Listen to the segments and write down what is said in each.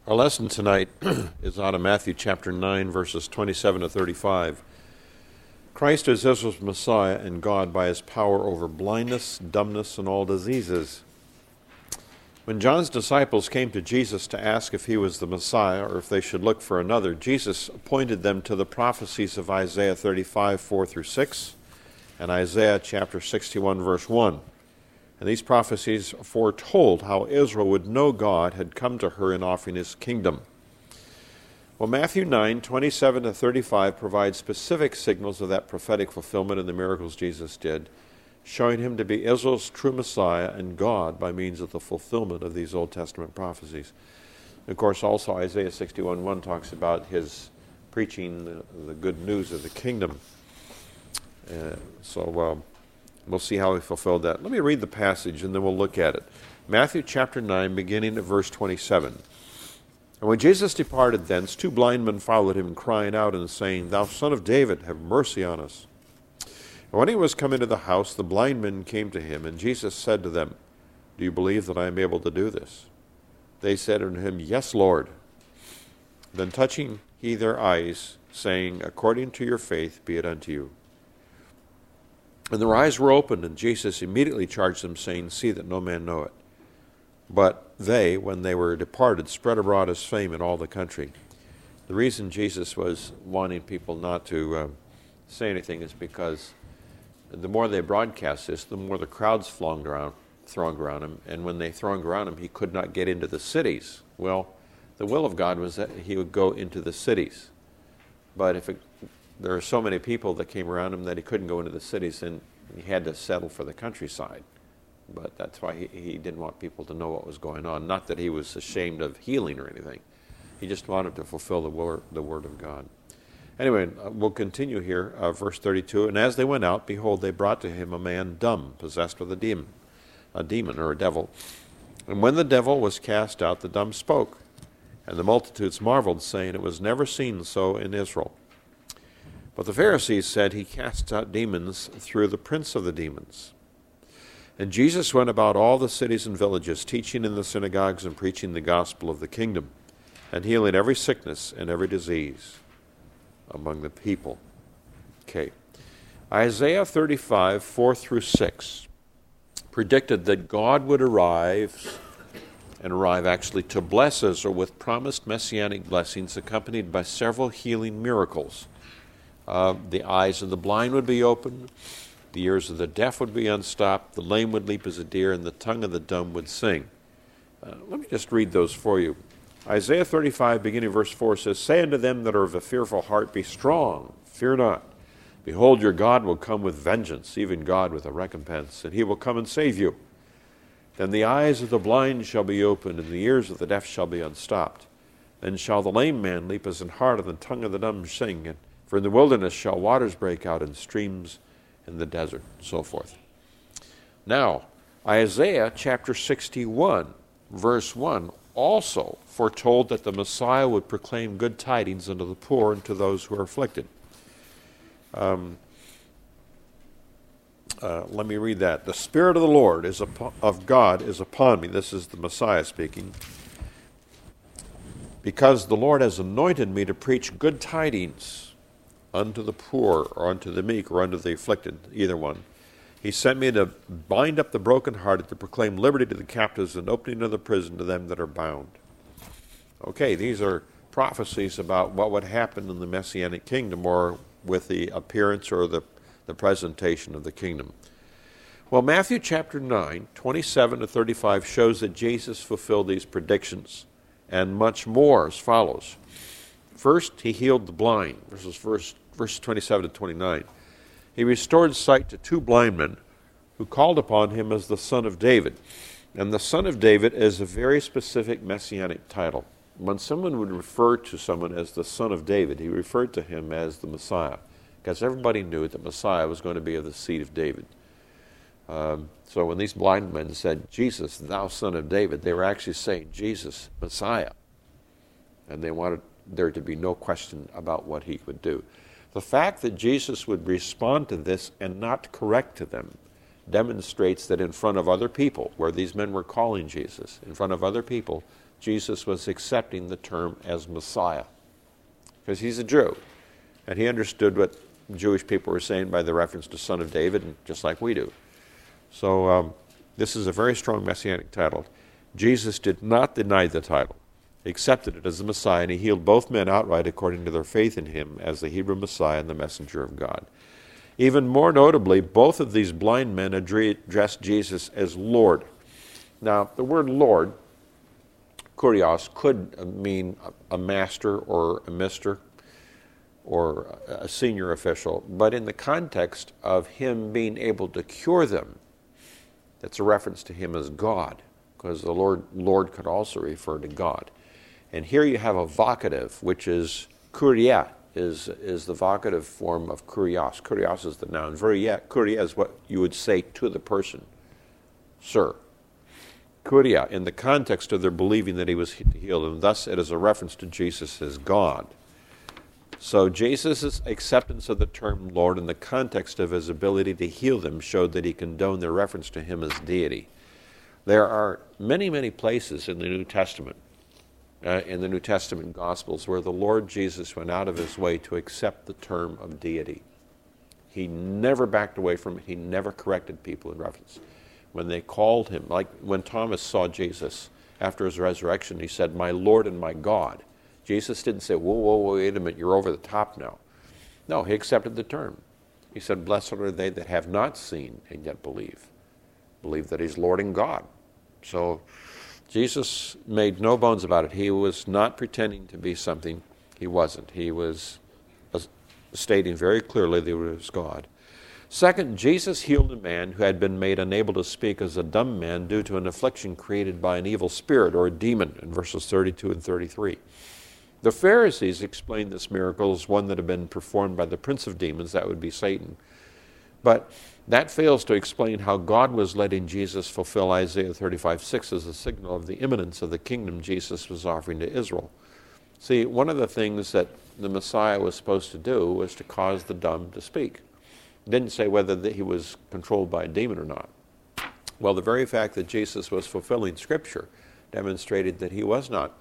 Our lesson tonight is out of Matthew chapter 9, verses 27 to 35. Christ is Israel's Messiah and God by his power over blindness, dumbness, and all diseases. When John's disciples came to Jesus to ask if he was the Messiah or if they should look for another, Jesus pointed them to the prophecies of Isaiah 35, 4 through 6, and Isaiah chapter 61, verse 1. And these prophecies foretold how Israel would know God had come to her in offering his kingdom. Well, Matthew 9, 27 to 35 provides specific signals of that prophetic fulfillment in the miracles Jesus did, showing him to be Israel's true Messiah and God by means of the fulfillment of these Old Testament prophecies. Of course, also Isaiah 61, 1 talks about his preaching the good news of the kingdom. We'll see how he fulfilled that. Let me read the passage and then we'll look at it. Matthew chapter 9, beginning at verse 27. And when Jesus departed thence, two blind men followed him, crying out and saying, Thou Son of David, have mercy on us. And when he was come into the house, the blind men came to him, and Jesus said to them, Do you believe that I am able to do this? They said unto him, Yes, Lord. Then touching he their eyes, saying, According to your faith be it unto you. And their eyes were opened, and Jesus immediately charged them, saying, See that no man know it. But they, when they were departed, spread abroad his fame in all the country. The reason Jesus was wanting people not to say anything is because the more they broadcast this, the more the crowds thronged around him. And when they thronged around him, he could not get into the cities. Well, the will of God was that he would go into the cities. But there are so many people that came around him that he couldn't go into the cities, and he had to settle for the countryside. But that's why he didn't want people to know what was going on. Not that he was ashamed of healing or anything. He just wanted to fulfill the word of God. Anyway, we'll continue here, verse 32. And as they went out, behold, they brought to him a man dumb, possessed with a demon or a devil. And when the devil was cast out, the dumb spoke. And the multitudes marveled, saying, It was never seen so in Israel. But the Pharisees said, He casts out demons through the prince of the demons. And Jesus went about all the cities and villages, teaching in the synagogues and preaching the gospel of the kingdom, and healing every sickness and every disease among the people. Okay. Isaiah 35, 4 through 6 predicted that God would arrive actually to bless Israel with promised messianic blessings accompanied by several healing miracles. The eyes of the blind would be opened, the ears of the deaf would be unstopped, the lame would leap as a deer, and the tongue of the dumb would sing. Let me just read those for you. Isaiah 35, beginning verse 4 says, Say unto them that are of a fearful heart, Be strong, fear not. Behold, your God will come with vengeance, even God with a recompense, and he will come and save you. Then the eyes of the blind shall be opened, and the ears of the deaf shall be unstopped. Then shall the lame man leap as an hart, and the tongue of the dumb sing, and for in the wilderness shall waters break out, and streams in the desert, and so forth. Now, Isaiah chapter 61, verse 1, also foretold that the Messiah would proclaim good tidings unto the poor and to those who are afflicted. Let me read that. The Spirit of the Lord of God is upon me. This is the Messiah speaking. Because the Lord has anointed me to preach good tidings unto the poor, or unto the meek, or unto the afflicted, either one. He sent me to bind up the brokenhearted, to proclaim liberty to the captives, and opening of the prison to them that are bound. Okay, these are prophecies about what would happen in the Messianic kingdom, or with the appearance or the presentation of the kingdom. Well, Matthew chapter 9, 27 to 35 shows that Jesus fulfilled these predictions, and much more as follows. First, he healed the blind, verses 27 to 29. He restored sight to two blind men who called upon him as the Son of David. And the Son of David is a very specific messianic title. When someone would refer to someone as the Son of David, he referred to him as the Messiah, because everybody knew that Messiah was going to be of the seed of David. So when these blind men said, Jesus, thou Son of David, they were actually saying, Jesus, Messiah. And they wanted there to be no question about what he would do. The fact that Jesus would respond to this and not correct to them demonstrates that in front of other people, where these men were calling Jesus, in front of other people, Jesus was accepting the term as Messiah. Because he's a Jew, and he understood what Jewish people were saying by the reference to Son of David, and just like we do. So this is a very strong messianic title. Jesus did not deny the title. He accepted it as the Messiah, and he healed both men outright according to their faith in him as the Hebrew Messiah and the messenger of God. Even more notably, both of these blind men addressed Jesus as Lord. Now, the word Lord, kurios, could mean a master or a mister or a senior official, but in the context of him being able to cure them, that's a reference to him as God, because the Lord could also refer to God. And here you have a vocative, which is kuria, is the vocative form of kurios. Kurios is the noun. Kuria is what you would say to the person, sir. Kuria, in the context of their believing that he was to heal them, thus it is a reference to Jesus as God. So Jesus' acceptance of the term Lord in the context of his ability to heal them showed that he condoned their reference to him as deity. There are many, many places in the New Testament, in the New Testament Gospels, where the Lord Jesus went out of his way to accept the term of deity. He never backed away from it. He never corrected people in reference. When they called him, like when Thomas saw Jesus after his resurrection, he said, "My Lord and my God." Jesus didn't say, whoa, wait a minute, you're over the top now. No, he accepted the term. He said, "Blessed are they that have not seen and yet believe." Believe that he's Lord and God. So Jesus made no bones about it. He was not pretending to be something he wasn't. He was stating very clearly that he was God. Second, Jesus healed a man who had been made unable to speak as a dumb man due to an affliction created by an evil spirit or a demon in verses 32 and 33. The Pharisees explained this miracle as one that had been performed by the prince of demons, that would be Satan. But that fails to explain how God was letting Jesus fulfill Isaiah 35:6 as a signal of the imminence of the kingdom Jesus was offering to Israel. See, one of the things that the Messiah was supposed to do was to cause the dumb to speak. It didn't say whether he was controlled by a demon or not. Well, the very fact that Jesus was fulfilling Scripture demonstrated that he was not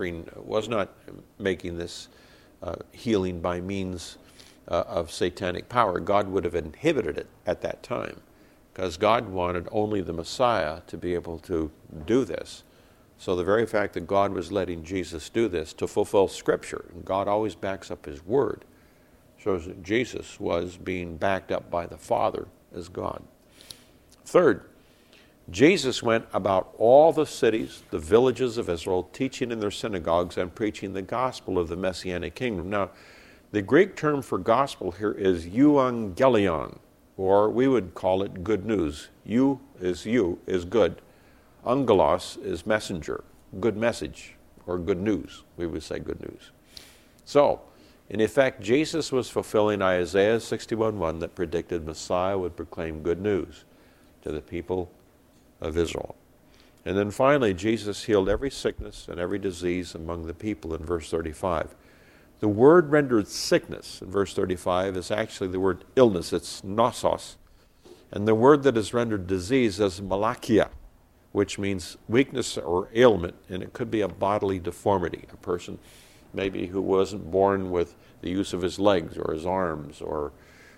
making this healing by means of satanic power. God would have inhibited it at that time, because God wanted only the Messiah to be able to do this. So the very fact that God was letting Jesus do this to fulfill Scripture, and God always backs up his word, shows that Jesus was being backed up by the Father as God. Third, Jesus went about all the cities, the villages of Israel, teaching in their synagogues and preaching the gospel of the Messianic kingdom. Now, the Greek term for gospel here is euangelion, or we would call it good news. You is good. Angelos is messenger, good message, or good news. We would say good news. So, in effect, Jesus was fulfilling Isaiah 61:1 that predicted Messiah would proclaim good news to the people of Israel. And then finally, Jesus healed every sickness and every disease among the people in verse 35. The word rendered sickness in verse 35 is actually the word illness. It's nosos. And the word that is rendered disease is malakia, which means weakness or ailment, and it could be a bodily deformity. A person maybe who wasn't born with the use of his legs or his arms, or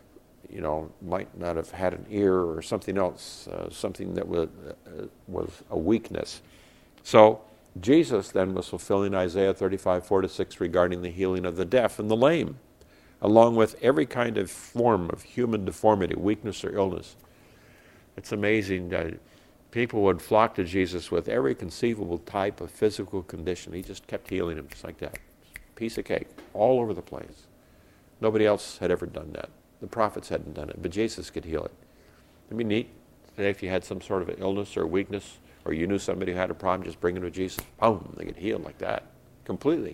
might not have had an ear or something else, something that was a weakness. So Jesus then was fulfilling Isaiah 35:4-6 regarding the healing of the deaf and the lame, along with every kind of form of human deformity, weakness or illness. It's amazing that people would flock to Jesus with every conceivable type of physical condition. He just kept healing them just like that. Piece of cake, all over the place. Nobody else had ever done that. The prophets hadn't done it, but Jesus could heal it. It'd be neat today if you had some sort of an illness or weakness, or you knew somebody who had a problem, just bring them to Jesus. Boom, they get healed like that, completely.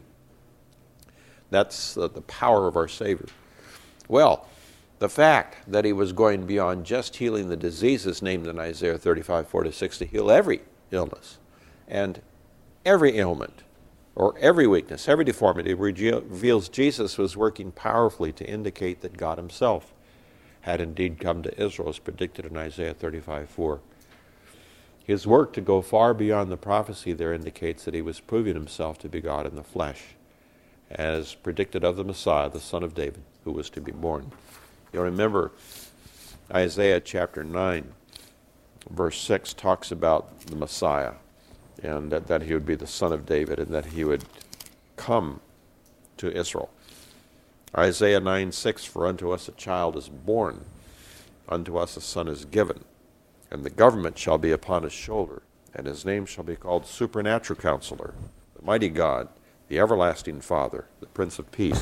That's the power of our Savior. Well, the fact that he was going beyond just healing the diseases named in Isaiah 35:4-6 to heal every illness and every ailment, or every weakness, every deformity, reveals Jesus was working powerfully to indicate that God himself had indeed come to Israel, as predicted in Isaiah 35:4. His work to go far beyond the prophecy there indicates that he was proving himself to be God in the flesh, as predicted of the Messiah, the Son of David, who was to be born. You'll remember Isaiah chapter 9, verse 6 talks about the Messiah, and that he would be the Son of David, and that he would come to Israel. Isaiah 9:6, for unto us a child is born, unto us a son is given, and the government shall be upon his shoulder, and his name shall be called Supernatural Counselor, the Mighty God, the Everlasting Father, the Prince of Peace.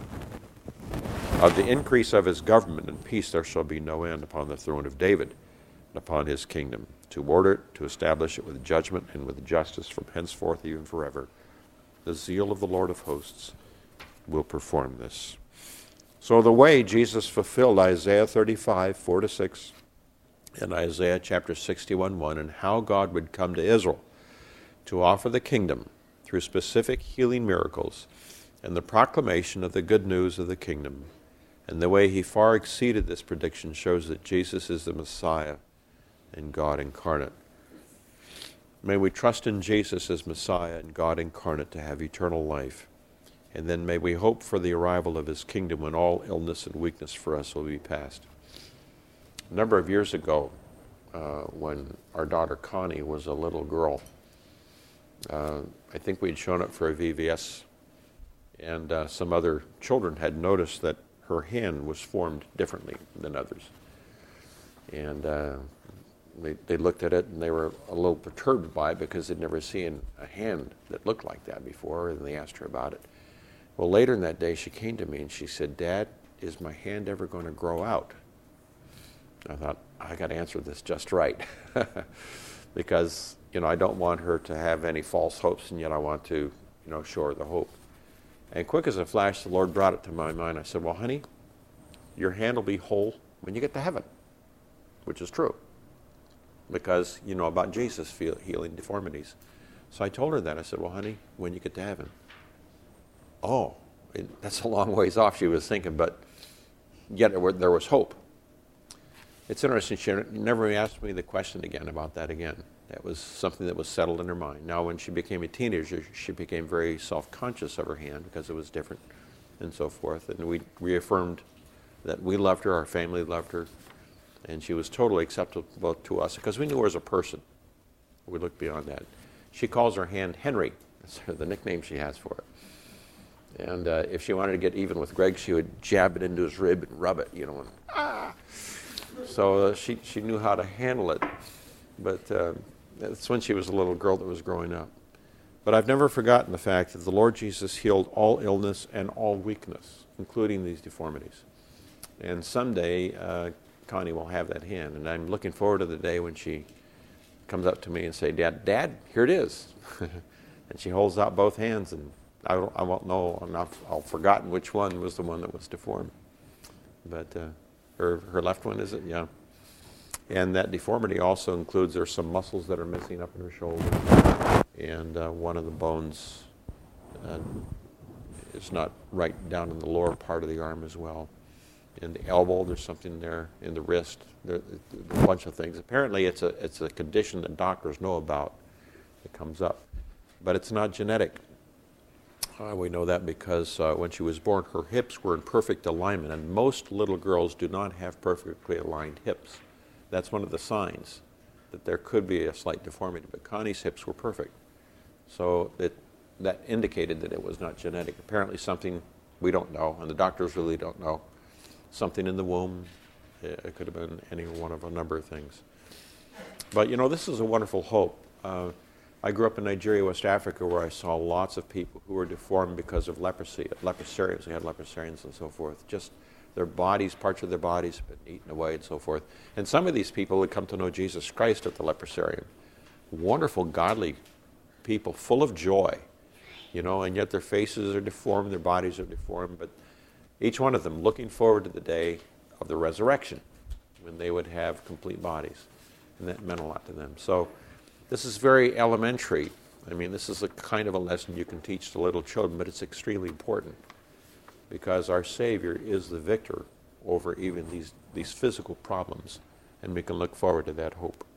Of the increase of his government and peace there shall be no end upon the throne of David, and upon his kingdom, to order it, to establish it with judgment and with justice from henceforth even forever. The zeal of the Lord of hosts will perform this. So the way Jesus fulfilled Isaiah 35:4-6, and Isaiah chapter 61:1, and how God would come to Israel to offer the kingdom through specific healing miracles and the proclamation of the good news of the kingdom, and the way he far exceeded this prediction shows that Jesus is the Messiah and God incarnate. May we trust in Jesus as Messiah and God incarnate to have eternal life. And then may we hope for the arrival of his kingdom when all illness and weakness for us will be past. A number of years ago, when our daughter Connie was a little girl, I think we'd shown up for a VBS, and some other children had noticed that her hand was formed differently than others. And they looked at it and they were a little perturbed by it because they'd never seen a hand that looked like that before, and they asked her about it. Well, later in that day, she came to me and she said, "Dad, is my hand ever going to grow out?" I thought, I got to answer this just right because, I don't want her to have any false hopes, and yet I want to, show her the hope. And quick as a flash, the Lord brought it to my mind. I said, "Well, honey, your hand will be whole when you get to heaven," which is true because you know about Jesus healing deformities. So I told her that. I said, "Well, honey, when you get to heaven." Oh, that's a long ways off, she was thinking, but yet there was hope. It's interesting, she never asked me the question again about that again. That was something that was settled in her mind. Now, when she became a teenager, she became very self-conscious of her hand because it was different and so forth. And we reaffirmed that we loved her, our family loved her, and she was totally acceptable to us because we knew her as a person. We looked beyond that. She calls her hand Henry. That's the nickname she has for it. And if she wanted to get even with Greg, she would jab it into his rib and rub it, and So she knew how to handle it. But that's when she was a little girl that was growing up. But I've never forgotten the fact that the Lord Jesus healed all illness and all weakness, including these deformities. And someday, Connie will have that hand. And I'm looking forward to the day when she comes up to me and say, Dad, here it is. And she holds out both hands, and I won't know. I'll forgotten which one was the one that was deformed. But her left one, is it? Yeah. And that deformity also includes there's some muscles that are missing up in her shoulder, and one of the bones is not right down in the lower part of the arm as well. In the elbow, there's something there. In the wrist, there's a bunch of things. Apparently, it's a condition that doctors know about that comes up, but it's not genetic. We know that because when she was born, her hips were in perfect alignment, and most little girls do not have perfectly aligned hips. That's one of the signs that there could be a slight deformity, but Connie's hips were perfect. So that indicated that it was not genetic. Apparently something we don't know, and the doctors really don't know. Something in the womb. It could have been any one of a number of things. But, this is a wonderful hope. I grew up in Nigeria, West Africa, where I saw lots of people who were deformed because of leprosy, leprosarians. They had leprosarians and so forth. Just their bodies, parts of their bodies have been eaten away and so forth. And some of these people had come to know Jesus Christ at the leprosarium. Wonderful, godly people, full of joy, and yet their faces are deformed, their bodies are deformed, but each one of them looking forward to the day of the resurrection when they would have complete bodies. And that meant a lot to them. So this is very elementary. I mean, this is a kind of a lesson you can teach to little children, but it's extremely important because our Savior is the victor over even these physical problems, and we can look forward to that hope.